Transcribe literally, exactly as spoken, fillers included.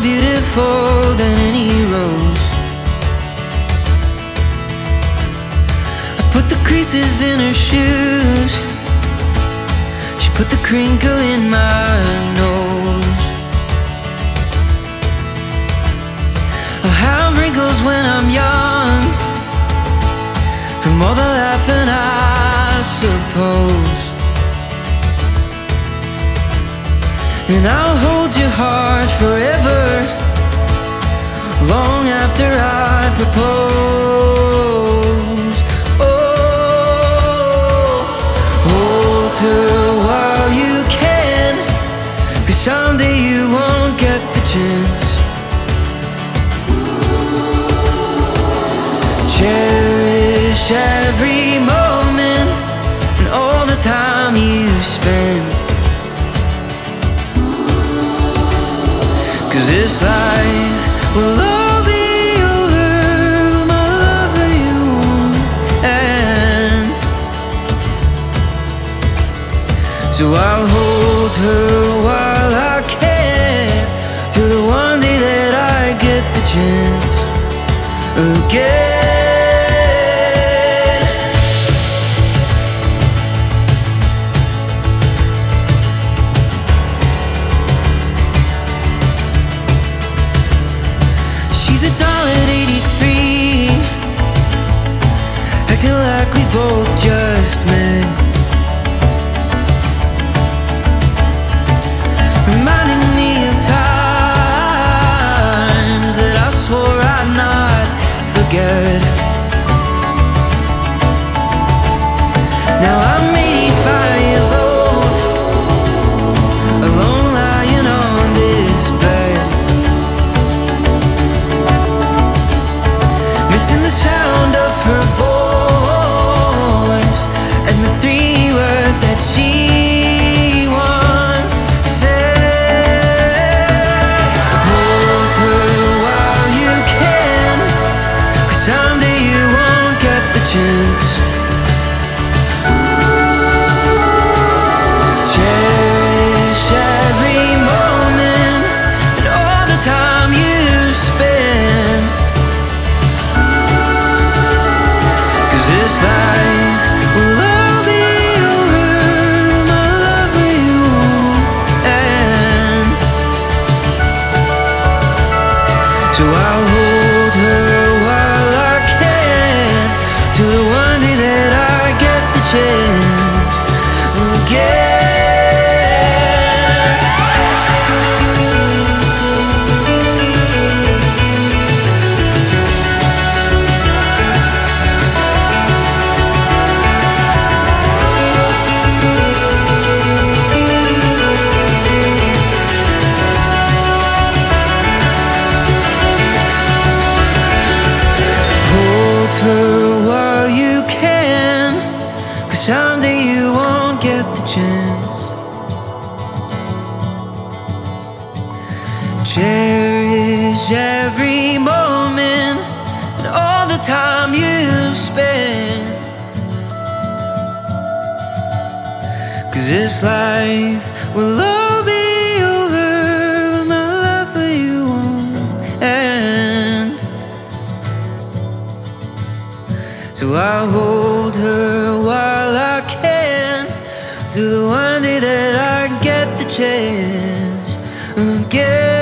beautiful than any rose. I put the creases in her shoes. She put the crinkle in my nose. I'll have wrinkles when I'm young from all the laughing, I suppose. And I'll hold your heart forever, long after I propose. Oh, hold her while you can, 'cause someday you won't get the chance. Cherish every moment and all the time you spend, 'cause this life will all be over. My love for you won't end. So I'll hold her while I can, till the one day that I get the chance again. She's a doll at eighty-three, acting like we both just met, reminding me of times that I swore I'd not forget. Now I'm eighty-five years old, alone lying on this bed, missing the sound of her voice and the three words that she once said. Hold her while you can, 'cause someday you won't get the chance. Cherish every moment and all the time you spend, this life will all be over. My love for you won't end. So I'll hold her while I can, till the one day that I get the chance again. Her while you can, 'cause someday you won't get the chance. Cherish every moment and all the time you spend, 'cause this life will all be over. My love for you won't end. So I'll hold her while I can, till the one day that I get the chance again.